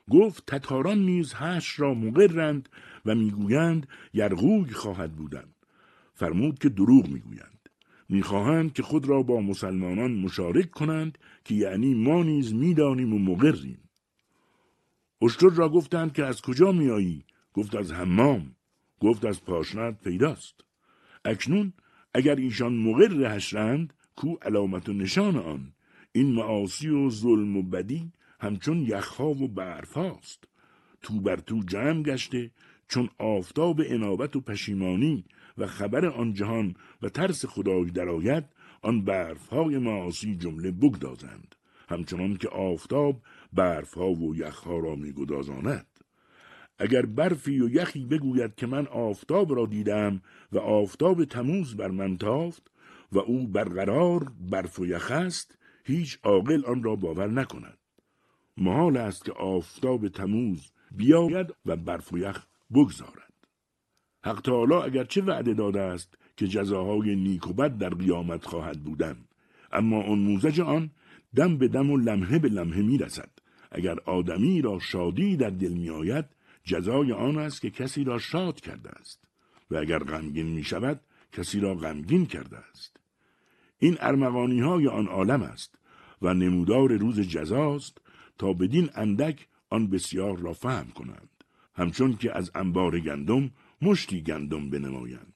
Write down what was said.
گفت تتاران نیز حشر را مقرند و میگویند یرغوی خواهد بودن. فرمود که دروغ میگویند. میخواهند که خود را با مسلمانان مشارک کنند که یعنی ما نیز میدانیم و مقریم. اشتر را گفتند که از کجا میایی؟ گفت از حمام. گفت از پاشنت پیداست. اکنون اگر ایشان مقر حشرند، کو علامت و نشان آن؟ این معاصی و ظلم و بدی همچون یخها و برفاست. تو بر تو جمع گشته، چون آفتاب انابت و پشیمانی و خبر آن جهان و ترس خدای درآید، آن برفهای معاصی جمله بگدازند، همچنان که آفتاب برفها و یخها را میگدازاند. اگر برفی و یخی بگوید که من آفتاب را دیدم و آفتاب تموز بر من تافت و او برقرار برف و یخ است، هیچ عاقل آن را باور نکند. محال است که آفتاب تموز بیاید و برف و یخ بگذارد. حق تعالی اگرچه وعده داده است که جزاهای نیک و بد در قیامت خواهد بودن، اما انموزج آن دم به دم و لمحه به لمحه می رسد. اگر آدمی را شادی در دل می آید، جزای آن است که کسی را شاد کرده است، و اگر غمگین می شود کسی را غمگین کرده است. این ارمغانی های آن عالم است و نمودار روز جزاست، تا بدین اندک آن بسیار را فهم کنند، همچون که از انبار گندم مشتی گندم بنمایند.